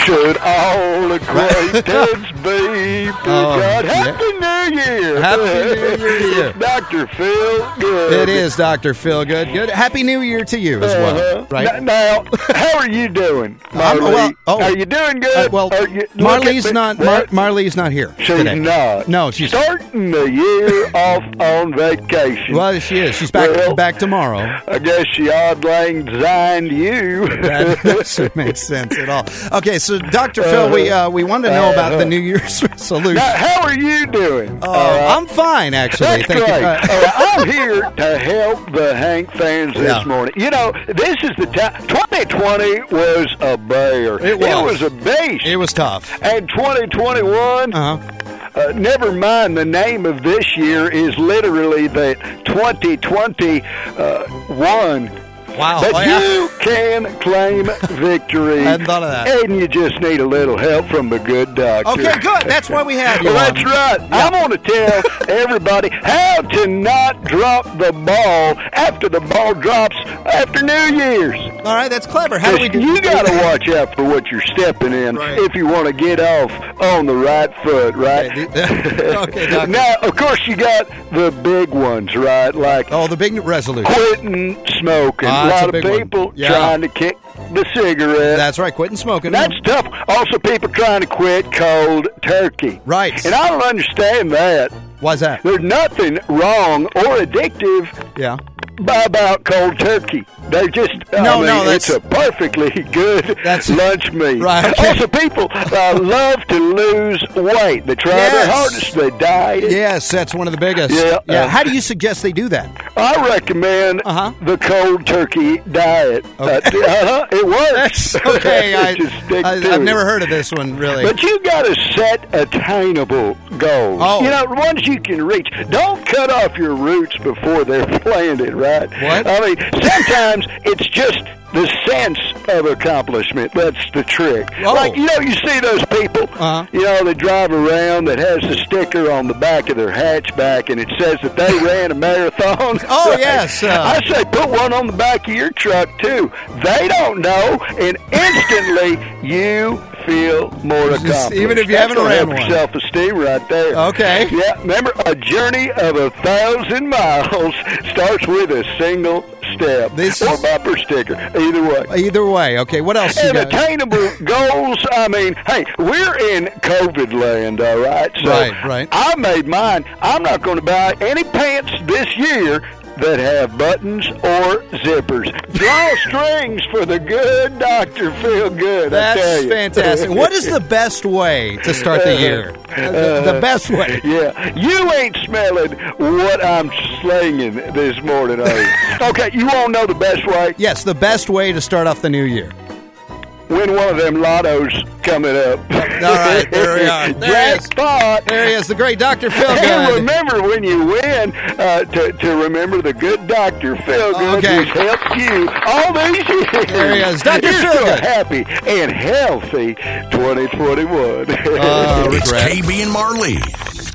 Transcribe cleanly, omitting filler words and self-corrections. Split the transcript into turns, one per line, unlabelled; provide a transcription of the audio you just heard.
should all acquaintance be begun. Happy New Year.
Happy New Year to you.
Dr. Phil Good.
It is Dr. Phil Good. Good. Happy New Year to you as well. Right?
Now, how are you doing, Marley? Are you doing good?
Marley's not here
She's
today.
not.
No, she's
starting the year off on vacation.
Well, she is. She's back tomorrow.
I guess she odd lang designed you.
That doesn't make sense at all. Okay, so Dr. Phil, we wanted to know about the New Year's resolution.
Now, how are you doing?
I'm fine, actually.
That's great. I'm here to help the Hank fans this morning. You know, this is the time. 2020 was a bear.
It
was a beast.
It was tough.
And 2021. Never mind, the name of this year is literally the 2021.
Wow.
But you can claim victory.
I hadn't thought of that.
And you just need a little help from the good doctor.
Okay, good. That's why we have you.
That's right. Yeah. I'm going to tell everybody how to not drop the ball after the ball drops after New Year's.
All right, that's clever. How do we do?
You got to watch out for what you're stepping in if you want to get off on the right foot, right?
Okay, doctor.
Now, of course, you got the big ones, right? Like
the big resolution.
Quitting smoking. A lot of people trying to kick the cigarette.
That's right, quitting smoking.
That's tough. Also, people trying to quit cold turkey.
Right.
And I don't understand that.
Why's that?
There's nothing wrong or addictive about cold turkey. They're just, it's a perfectly good lunch meat.
Right, okay.
Also, people love to lose weight. They try their hardest. They diet.
Yes, that's one of the biggest.
Yeah.
How do you suggest they do that?
I recommend the cold turkey diet.
Okay.
It works.
Okay. I've never heard of this one, really.
But you got to set attainable goals.
Oh.
You know, ones you can reach. Don't cut off your roots before they're planted, right?
What?
I mean, sometimes it's just the sense of accomplishment. That's the trick.
Oh.
Like, you see those people, they drive around that has a sticker on the back of their hatchback and it says that they ran a marathon.
Oh, yes.
I say put one on the back of your truck, too. They don't know, and instantly you feel more accomplished.
Even if you haven't ran one.
Self-esteem right there.
Okay.
Yeah, remember, a journey of 1,000 miles starts with a single step. Or bumper sticker.
Either way. Okay, what else you got?
Attainable goals. I mean, hey, we're in COVID land, all right? So
right.
I made mine. I'm not going to buy any pants this year that have buttons or zippers. Draw strings for the good Dr. Feel Good.
That's fantastic. What is the best way to start the year? The best way.
Yeah. You ain't smelling what I'm slinging this morning, are you? Okay, you want to know the best way?
Yes, the best way to start off the new year.
Win one of them lottos coming up.
All right, there we are.
Jackpot.
There he is, the great Dr. Phil Good.
And remember when you win to remember the good Dr. Phil Good who's helped you all these years.
There he is, Dr. Phil Good.
Happy and healthy 2021.
It's KB and Marley.